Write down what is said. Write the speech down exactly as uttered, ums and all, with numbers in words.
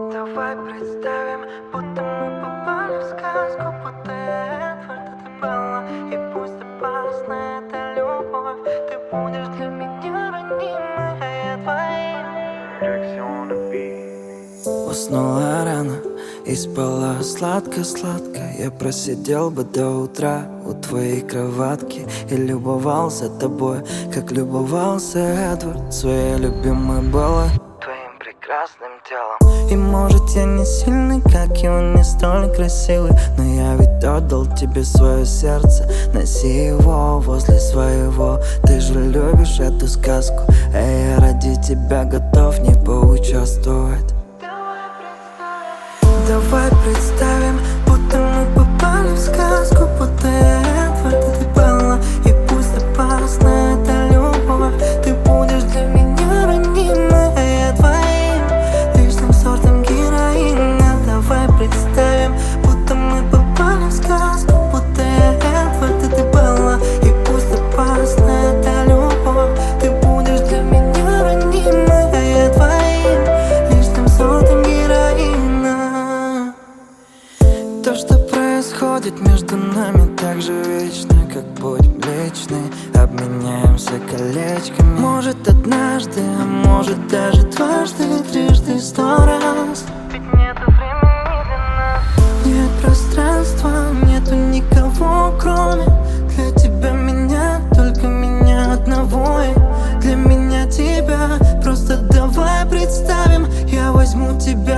Давай представим, будто мы попали в сказку, будто Эдвард это было. И пусть опасна эта любовь, ты будешь для меня ранимой, а я твоим. Уснула рано и спала сладко-сладко. Я просидел бы до утра у твоей кроватки и любовался тобой, как любовался Эдвард своей любимой Беллой, твоим прекрасным телом. И может я не сильный, как и он, не столь красивый, но я ведь отдал тебе свое сердце. Носи его возле своего, ты же любишь эту сказку, а я ради тебя готов не поучаствовать. Давай представим, будто мы попали в сказку, будто Эдвард это было. И пусть опасна эта любовь, ты будешь для меня ранимой, а я твоим личным сортом героина. Давай представим, будто мы попали в сказку, будто Эдвард это было. И пусть опасна эта любовь, ты будешь для меня ранимой, а я твоим личным сортом героина. То, что происходит между нами, так же вечно, как путь Млечный. Обменяемся колечками, может однажды, а может даже дважды, трижды, сто раз. Ведь нету времени для нас, нет пространства, нету никого, кроме для тебя меня, только меня одного. И для меня тебя, просто давай представим, я возьму тебя